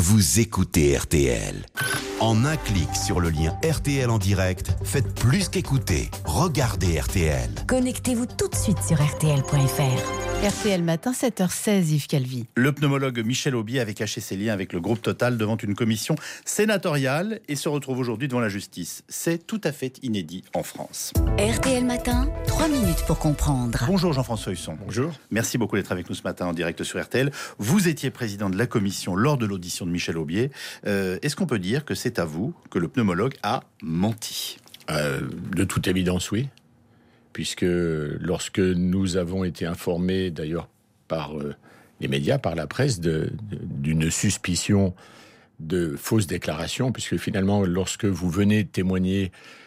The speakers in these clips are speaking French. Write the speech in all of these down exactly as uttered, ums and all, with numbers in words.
vous écoutez R T L. En un clic sur le lien R T L en direct, faites plus qu'écouter. Regardez R T L. Connectez-vous tout de suite sur R T L point F R. R T L Matin, sept heures seize, Yves Calvi. Le pneumologue Michel Aubier avait caché ses liens avec le groupe Total devant une commission sénatoriale et se retrouve aujourd'hui devant la justice. C'est tout à fait inédit en France. R T L Matin, trois minutes pour comprendre. Bonjour Jean-François Husson. Bonjour. Merci beaucoup d'être avec nous ce matin en direct sur R T L. Vous étiez président de la commission lors de l'audition de Michel Aubier. Euh, est-ce qu'on peut dire que c'est à vous que le pneumologue a menti ? euh, De toute évidence, oui. Puisque lorsque nous avons été informés, d'ailleurs par euh, les médias, par la presse, de, de, d'une suspicion de fausses déclarations, puisque finalement, lorsque vous venez témoigner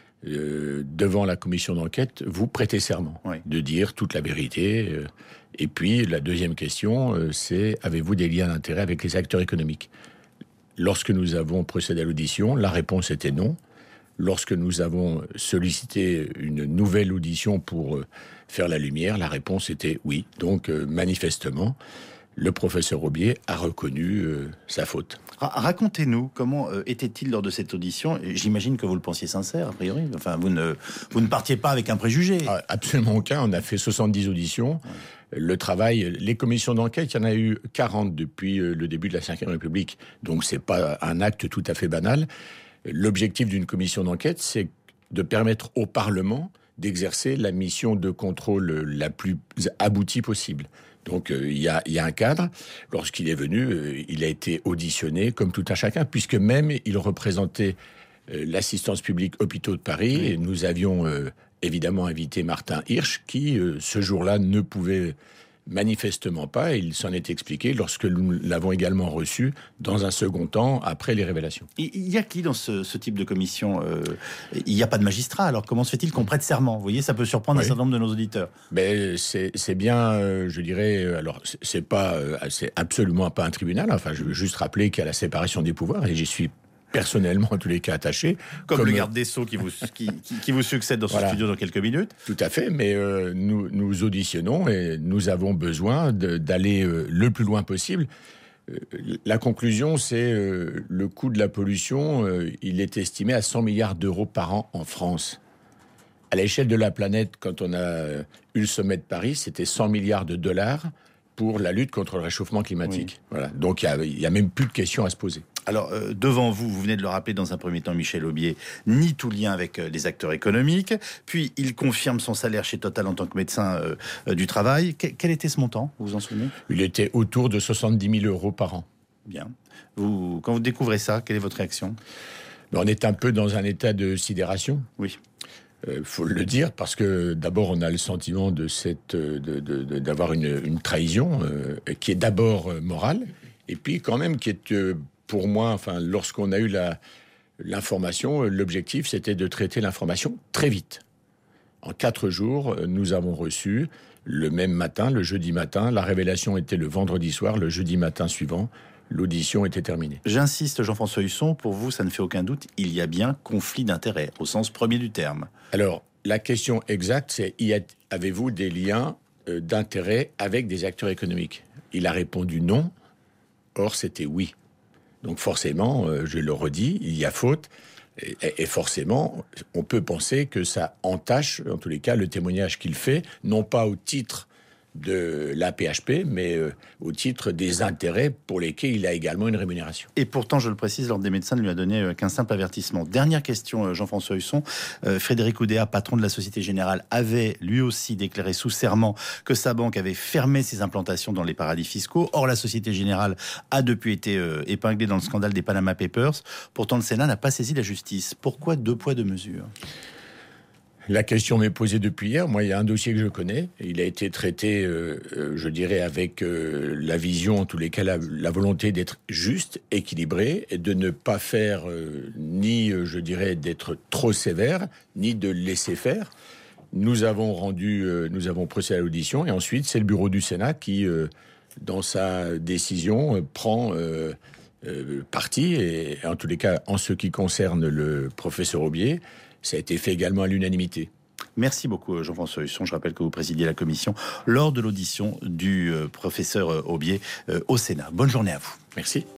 euh, devant la commission d'enquête, vous prêtez serment oui. de dire toute la vérité. Euh, et puis, la deuxième question, euh, c'est avez-vous des liens d'intérêt avec les acteurs économiques ? Lorsque nous avons procédé à l'audition, la réponse était non. Lorsque nous avons sollicité une nouvelle audition pour faire la lumière, la réponse était oui. Donc, euh, manifestement, le professeur Aubier a reconnu euh, sa faute. Racontez-nous, comment euh, était-il lors de cette audition ? J'imagine que vous le pensiez sincère, a priori. Enfin, vous ne, vous ne partiez pas avec un préjugé. Ah, absolument aucun. On a fait soixante-dix auditions. Ouais. Le travail, les commissions d'enquête, il y en a eu quarante depuis le début de la cinquième République. Donc, c'est pas un acte tout à fait banal. L'objectif d'une commission d'enquête, c'est de permettre au Parlement d'exercer la mission de contrôle la plus aboutie possible. Donc, euh, il y a, il y a un cadre. Lorsqu'il est venu, euh, il a été auditionné comme tout un chacun, puisque même il représentait euh, l'assistance publique Hôpitaux de Paris. Oui. Et nous avions euh, évidemment invité Martin Hirsch, qui, euh, ce jour-là, ne pouvait manifestement pas, et il s'en est expliqué lorsque nous l'avons également reçu dans un second temps, après les révélations. Il y a qui dans ce, ce type de commission ? euh, Il n'y a pas de magistrat, alors comment se fait-il qu'on prête serment ? Vous voyez, ça peut surprendre oui. un certain nombre de nos auditeurs. Mais c'est, c'est bien, euh, je dirais, alors c'est, c'est pas, euh, c'est absolument pas un tribunal, enfin je veux juste rappeler qu'il y a la séparation des pouvoirs, et j'y suis personnellement, en tous les cas, attaché. Comme, comme le garde des Sceaux qui vous, qui, qui, qui vous succède dans ce voilà. studio dans quelques minutes. Tout à fait, mais euh, nous, nous auditionnons et nous avons besoin de, d'aller euh, le plus loin possible. Euh, la conclusion, c'est euh, le coût de la pollution, euh, il est estimé à cent milliards d'euros par an en France. À l'échelle de la planète, quand on a eu le sommet de Paris, c'était cent milliards de dollars pour la lutte contre le réchauffement climatique. Oui. Voilà. Donc il n'y a, a même plus de questions à se poser. Alors, euh, devant vous, vous venez de le rappeler dans un premier temps, Michel Aubier, nie tout lien avec euh, les acteurs économiques. Puis, il confirme son salaire chez Total en tant que médecin euh, euh, du travail. Que, quel était ce montant ? Vous vous en souvenez ? Il était autour de soixante-dix mille euros par an. Bien. Vous, quand vous découvrez ça, quelle est votre réaction ? On est un peu dans un état de sidération. Oui. Il euh, faut le dire, parce que d'abord, on a le sentiment de cette, de, de, de, d'avoir une, une trahison euh, qui est d'abord euh, morale, et puis quand même qui est... Euh, Pour moi, enfin, lorsqu'on a eu la, l'information, l'objectif, c'était de traiter l'information très vite. En quatre jours, nous avons reçu le même matin, le jeudi matin. La révélation était le vendredi soir. Le jeudi matin suivant, l'audition était terminée. J'insiste, Jean-François Husson, pour vous, ça ne fait aucun doute, il y a bien conflit d'intérêts, au sens premier du terme. Alors, la question exacte, c'est y a, avez-vous des liens euh, d'intérêt avec des acteurs économiques ? Il a répondu non. Or, c'était oui. Donc forcément, euh, je le redis, il y a faute, et, et forcément, on peut penser que ça entache, en tous les cas, le témoignage qu'il fait, non pas au titre de l'A P H P, mais euh, au titre des intérêts pour lesquels il a également une rémunération. Et pourtant, je le précise, l'Ordre des médecins ne lui a donné euh, qu'un simple avertissement. Dernière question, Jean-François Husson. Euh, Frédéric Oudéa, patron de la Société Générale, avait lui aussi déclaré sous serment que sa banque avait fermé ses implantations dans les paradis fiscaux. Or, la Société Générale a depuis été euh, épinglée dans le scandale des Panama Papers. Pourtant, le Sénat n'a pas saisi la justice. Pourquoi deux poids, deux mesures ? La question m'est posée depuis hier. Moi, il y a un dossier que je connais. Il a été traité, euh, euh, je dirais, avec euh, la vision, en tous les cas, la, la volonté d'être juste, équilibré, et de ne pas faire euh, ni, euh, je dirais, d'être trop sévère, ni de laisser faire. Nous avons rendu, euh, nous avons procédé à l'audition, et ensuite, c'est le bureau du Sénat qui, euh, dans sa décision, euh, prend euh, euh, parti, et, et en tous les cas, en ce qui concerne le professeur Aubier, ça a été fait également à l'unanimité. Merci beaucoup Jean-François Husson. Je rappelle que vous présidiez la commission lors de l'audition du euh, professeur Aubier euh, au Sénat. Bonne journée à vous. Merci.